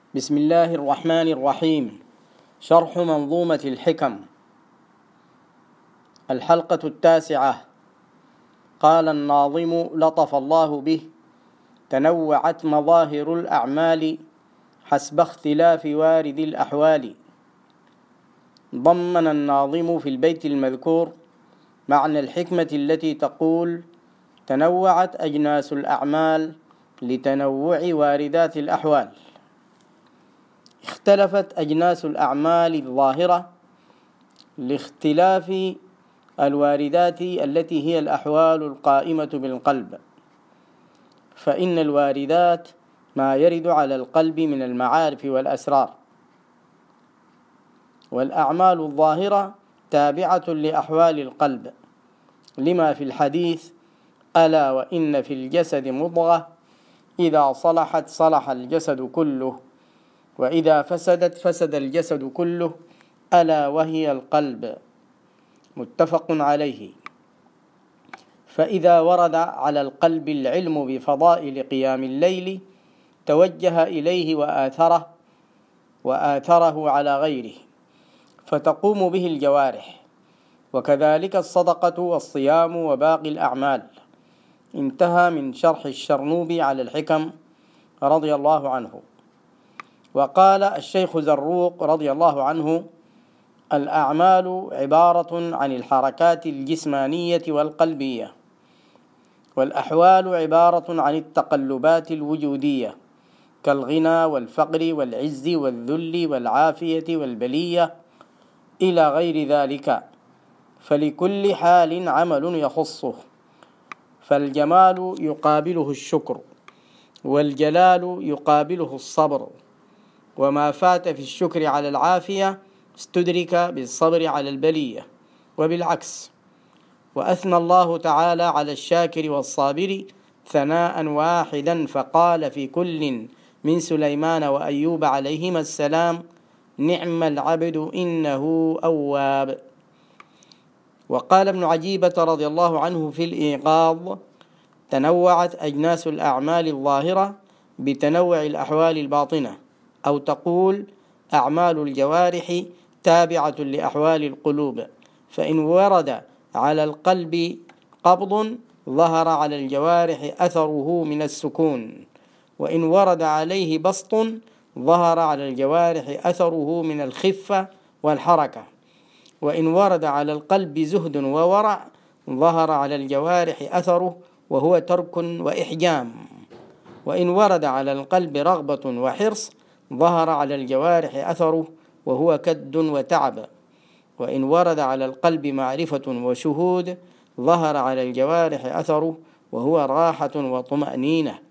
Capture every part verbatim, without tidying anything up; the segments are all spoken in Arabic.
بسم الله الرحمن الرحيم. شرح منظومة الحكم، الحلقة التاسعة. قال الناظم لطف الله به: تنوعت مظاهر الأعمال حسب اختلاف وارد الأحوال. ضمن الناظم في البيت المذكور معنى الحكمة التي تقول: تنوعت أجناس الأعمال لتنوع واردات الأحوال. اختلفت أجناس الأعمال الظاهرة لاختلاف الواردات التي هي الأحوال القائمة بالقلب، فإن الواردات ما يرد على القلب من المعارف والأسرار، والأعمال الظاهرة تابعة لأحوال القلب، لما في الحديث: ألا وإن في الجسد مضغة إذا صلحت صلح الجسد كله، وإذا فسدت فسد الجسد كله، ألا وهي القلب. متفق عليه. فإذا ورد على القلب العلم بفضائل قيام الليل توجه إليه وآثره وآثره على غيره، فتقوم به الجوارح، وكذلك الصدقة والصيام وباقي الأعمال. انتهى من شرح الشرنوبي على الحكم رضي الله عنه. وقال الشيخ زروق رضي الله عنه: الأعمال عبارة عن الحركات الجسمانية والقلبية، والأحوال عبارة عن التقلبات الوجودية كالغنى والفقر والعز والذل والعافية والبلية إلى غير ذلك، فلكل حال عمل يخصه، فالجمال يقابله الشكر، والجلال يقابله الصبر، وما فات في الشكر على العافية استدرك بالصبر على البلية، وبالعكس. وأثنى الله تعالى على الشاكر والصابر ثناء واحدا، فقال في كل من سليمان وأيوب عليهما السلام: نعم العبد إنه أواب. وقال ابن عجيبة رضي الله عنه في الإيقاظ: تنوعت أجناس الأعمال الظاهرة بتنوع الأحوال الباطنة، أو تقول: أعمال الجوارح تابعة لأحوال القلوب، فإن ورد على القلب قبض ظهر على الجوارح أثره من السكون، وإن ورد عليه بسط ظهر على الجوارح أثره من الخفة والحركة، وإن ورد على القلب زهد وورع ظهر على الجوارح أثره وهو ترك وإحجام، وإن ورد على القلب رغبة وحرص ظهر على الجوارح أثره وهو كد وتعب، وإن ورد على القلب معرفة وشهود ظهر على الجوارح أثره وهو راحة وطمأنينة،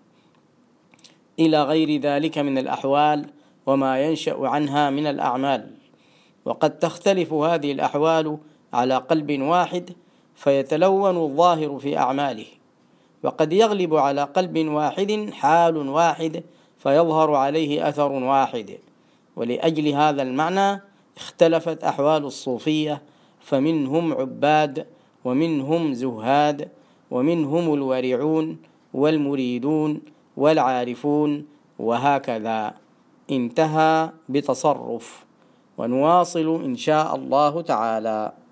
إلى غير ذلك من الأحوال وما ينشأ عنها من الأعمال. وقد تختلف هذه الأحوال على قلب واحد فيتلون الظاهر في أعماله، وقد يغلب على قلب واحد حال واحد فيظهر عليه أثر واحد. ولأجل هذا المعنى اختلفت أحوال الصوفية، فمنهم عباد، ومنهم زهاد، ومنهم الورعون والمريدون والعارفون، وهكذا. انتهى بتصرف. ونواصل إن شاء الله تعالى.